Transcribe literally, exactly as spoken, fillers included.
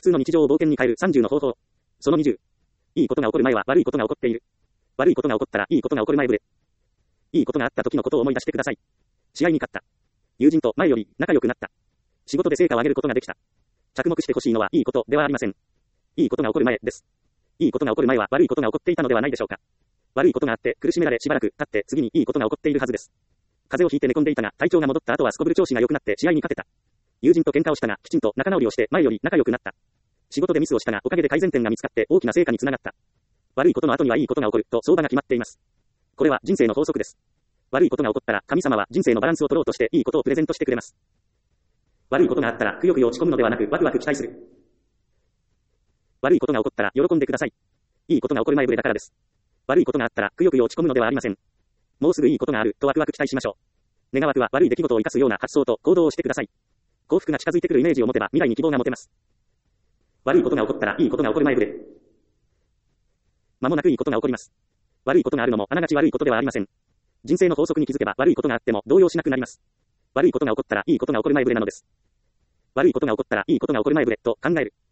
通の日常を冒険に変えるさんじゅうの方法。そのにじゅう。いいことが起こる前は悪いことが起こっている。悪いことが起こったらいいことが起こる前触れ。いいことがあった時のことを思い出してください。試合に勝った。友人と前より仲良くなった。仕事で成果を上げることができた。着目してほしいのはいいことではありません。いいことが起こる前です。いいことが起こる前は悪いことが起こっていたのではないでしょうか。悪いことがあって苦しめられしばらく経って次にいいことが起こっているはずです。風邪をひいて寝込んでいたが体調が戻った後はすこぶる調子が良くなって試合に勝てた。友人と喧嘩をしたがきちんと仲直りをして前より仲良くなった。仕事でミスをしたがおかげで改善点が見つかって大きな成果につながった。悪いことの後にはいいことが起こると相場が決まっています。これは人生の法則です。悪いことが起こったら神様は人生のバランスを取ろうとしていいことをプレゼントしてくれます。悪いことがあったらくよくよ落ち込むのではなくワクワク期待する。悪いことが起こったら喜んでください。いいことが起こる前触れだからです。悪いことがあったらくよくよ落ち込むのではありません。もうすぐいいことがあるとワクワク期待しましょう。願わくは悪い出来事を生かすような発想と行動をしてください。幸福が近づいてくるイメージを持てば未来に希望が持てます。悪いことが起こったらいいことが起こる前触れ。間もなくいいことが起こります。悪いことがあるのもあながち悪いことではありません。人生の法則に気づけば悪いことがあっても動揺しなくなります。悪いことが起こったらいいことが起こる前触れなのです。悪いことが起こったらいいことが起こる前触れと考える。